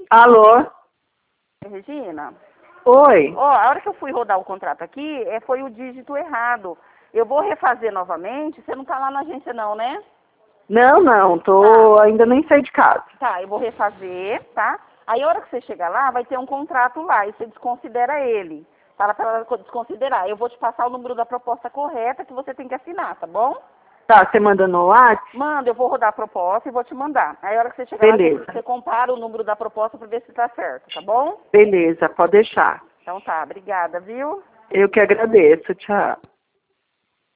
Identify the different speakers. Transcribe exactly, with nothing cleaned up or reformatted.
Speaker 1: Alô?
Speaker 2: Regina?
Speaker 1: Oi.
Speaker 2: Ó, a hora que eu fui rodar o contrato aqui, é, foi o dígito errado. Eu vou refazer novamente. Você não tá lá na agência não, né?
Speaker 1: Não, não, tô
Speaker 2: Tá.
Speaker 1: ainda nem saí de casa.
Speaker 2: Tá, eu vou refazer, tá? Aí a hora que você chegar lá, vai ter um contrato lá e você desconsidera ele. Fala pra ela desconsiderar. Eu vou te passar o número da proposta correta que você tem que assinar, tá bom?
Speaker 1: Tá, você manda no WhatsApp?
Speaker 2: Manda, eu vou rodar a proposta e vou te mandar. Aí a hora que você chegar lá,
Speaker 1: Beleza.
Speaker 2: você, você compara o número da proposta pra ver se tá certo, tá bom?
Speaker 1: Beleza, pode deixar.
Speaker 2: Então tá, obrigada, viu?
Speaker 1: Eu que agradeço, tchau.